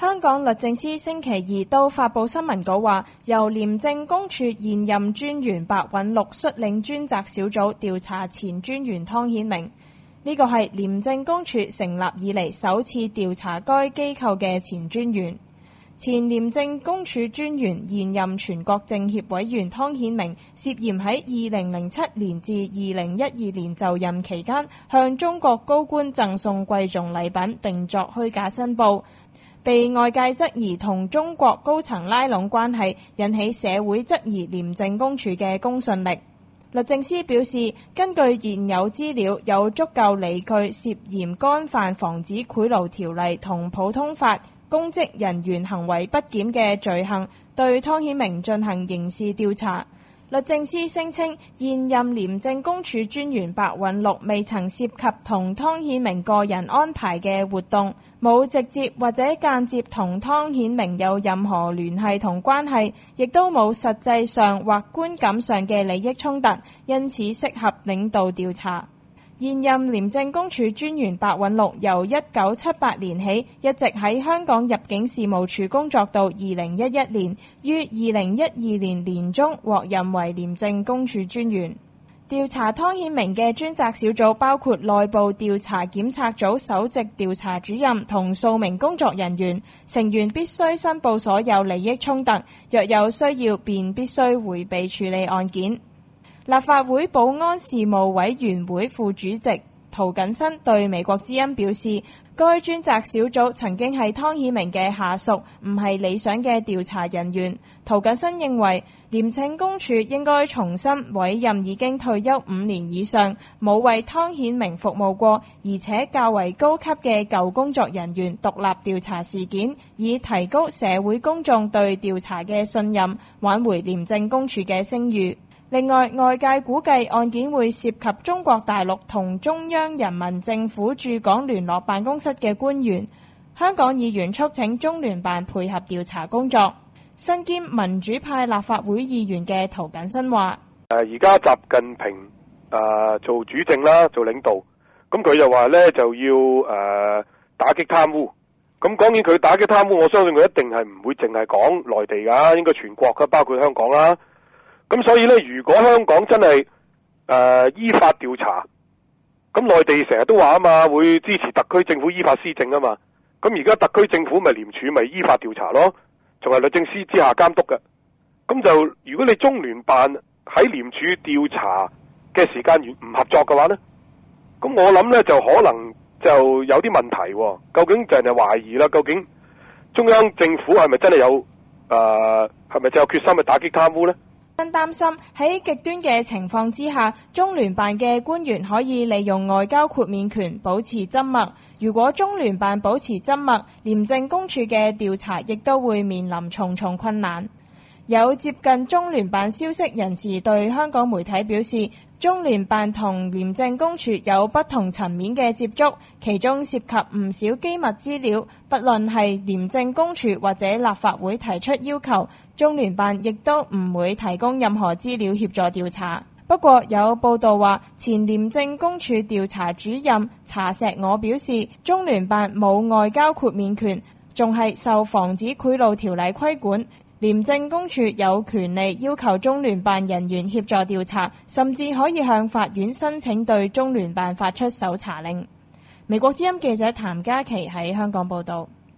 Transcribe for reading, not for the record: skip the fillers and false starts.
香港律政司星期二都發布新聞稿話，由廉政公署現任專員白韞六率領專責小組調查前專員湯顯明。呢個係廉政公署成立以嚟首次調查該機構嘅前專員。前廉政公署專員現任全國政協委員湯顯明涉嫌喺2007年至2012年就任期間向中國高官贈送貴重禮品並作虛假申報，被外界質疑同中國高層拉攏關係，引起社會質疑廉政公署嘅公信力。律政司表示，根據現有資料，有足夠理據涉嫌干犯防止賄賂條例同普通法公職人員行為不檢嘅罪行，對湯顯明進行刑事調查。律政司聲稱，現任廉政公署專員白韞六未曾涉及同湯顯明個人安排嘅活動，冇直接或者間接同湯顯明有任何聯繫同關係，亦都冇實際上或觀感上嘅利益衝突，因此適合領導調查。現任廉政公署專員白韞六由1978年起一直喺香港入境事務處工作到2011年，於2012年年中獲任為廉政公署專員。調查湯顯明嘅專責小組包括內部調查檢察組首席調查主任同數名工作人員，成員必須申報所有利益衝突，若有需要便必須迴避處理案件。立法會保安事務委員會副主席涂謹申對美國之音表示，該專責小組曾經係湯顯明嘅下屬，唔係理想嘅調查人員。涂謹申認為，廉政公署應該重新委任已經退休5年以上、冇為湯顯明服務過，而且較為高級嘅舊工作人員獨立調查事件，以提高社會公眾對調查嘅信任，挽回廉政公署嘅聲譽。另外，外界估計案件會涉及中國大陸同中央人民政府駐港聯絡辦公室嘅官員。香港議員促請中聯辦配合調查工作。身兼民主派立法會議員嘅涂謹申話： 而家習近平做主政啦，做領導，咁佢就話呢就要打擊貪污。咁講完佢打擊貪污，我相信佢一定係唔會淨係講內地㗎，應該全國㗎，包括香港啦。咁所以呢，如果香港真係依法調查，咁內地成日都話啊嘛，會支持特區政府依法施政啊嘛。咁而家特區政府咪廉署咪依法調查咯，仲係律政司之下監督嘅。咁就如果你中聯辦喺廉署調查嘅時間唔合作嘅話呢，咁我諗呢就可能就有啲問題喎。究竟就係懷疑啦，究竟中央政府係咪真係有係咪真有決心去打擊貪污呢？ 擔心喺極端嘅情況之下，中聯辦嘅官員可以利用外交豁免權保持緘默。如果中聯辦保持緘默，廉政公署嘅調查亦都會面臨重重困難。有接近中聯辦消息人士對香港媒體表示，中聯辦同廉政公署有不同層面嘅接觸，其中涉及唔少機密資料，不論係廉政公署或者立法會提出要求，中聯辦亦都唔會提供任何資料協助調查。不過有報道話，前廉政公署調查主任查錫我表示，中聯辦冇外交豁免權，仲係受防止賄賂條例規管。廉政公署有權利要求中聯辦人員協助調查，甚至可以向法院申請對中聯辦發出搜查令。美國之音記者譚嘉琪喺香港報道。